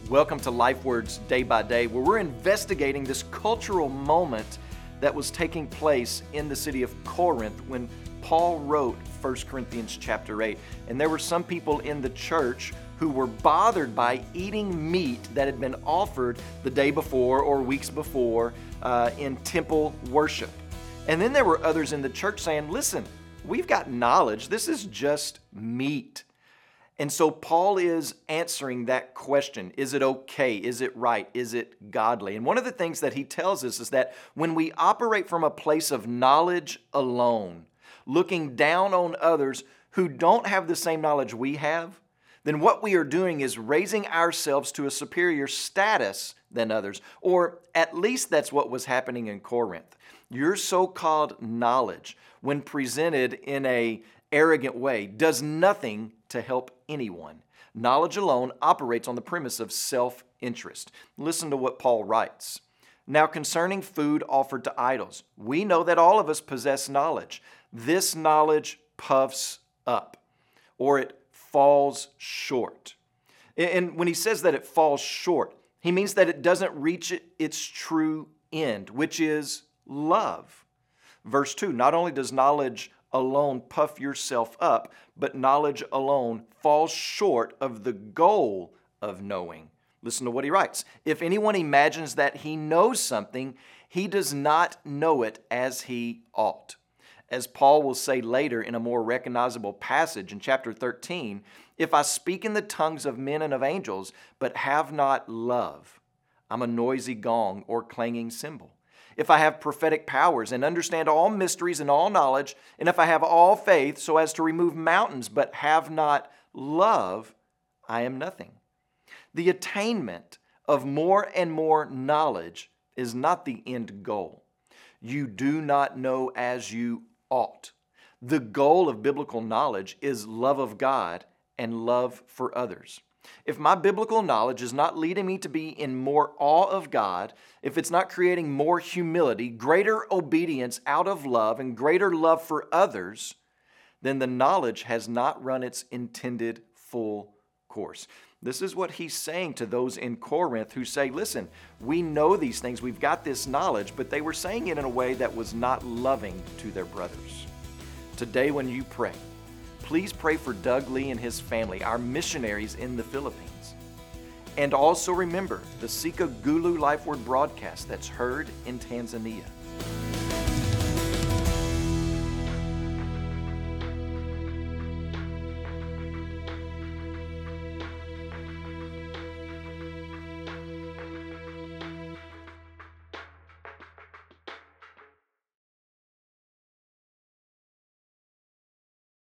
Welcome to Life Words Day by Day, where we're investigating this cultural moment that was taking place in the city of Corinth when Paul wrote 1 Corinthians chapter 8. And there were some people in the church who were bothered by eating meat that had been offered the day before or weeks before in temple worship. And then there were others in the church saying, listen, we've got knowledge. This is just meat. And so Paul is answering that question. Is it okay? Is it right? Is it godly? And one of the things that he tells us is that when we operate from a place of knowledge alone, looking down on others who don't have the same knowledge we have, then what we are doing is raising ourselves to a superior status than others. Or at least that's what was happening in Corinth. Your so-called knowledge, when presented in an arrogant way, does nothing to help anyone. Knowledge alone operates on the premise of self-interest. Listen to what Paul writes. Now concerning food offered to idols, we know that all of us possess knowledge. This knowledge puffs up, or it falls short. And when he says that it falls short, he means that it doesn't reach its true end, which is love. Verse 2, not only does knowledge alone puff yourself up, but knowledge alone falls short of the goal of knowing. Listen to what he writes. If anyone imagines that he knows something, he does not know it as he ought. As Paul will say later in a more recognizable passage in chapter 13, if I speak in the tongues of men and of angels, but have not love, I'm a noisy gong or clanging cymbal. If I have prophetic powers and understand all mysteries and all knowledge, and if I have all faith so as to remove mountains but have not love, I am nothing. The attainment of more and more knowledge is not the end goal. You do not know as you ought. The goal of biblical knowledge is love of God and love for others. If my biblical knowledge is not leading me to be in more awe of God, if it's not creating more humility, greater obedience out of love, and greater love for others, then the knowledge has not run its intended full course. This is what he's saying to those in Corinth who say, listen, we know these things, we've got this knowledge, but they were saying it in a way that was not loving to their brothers. Today when you pray, please pray for Doug Lee and his family, our missionaries in the Philippines. And also remember the Sika Gulu Life Word broadcast that's heard in Tanzania.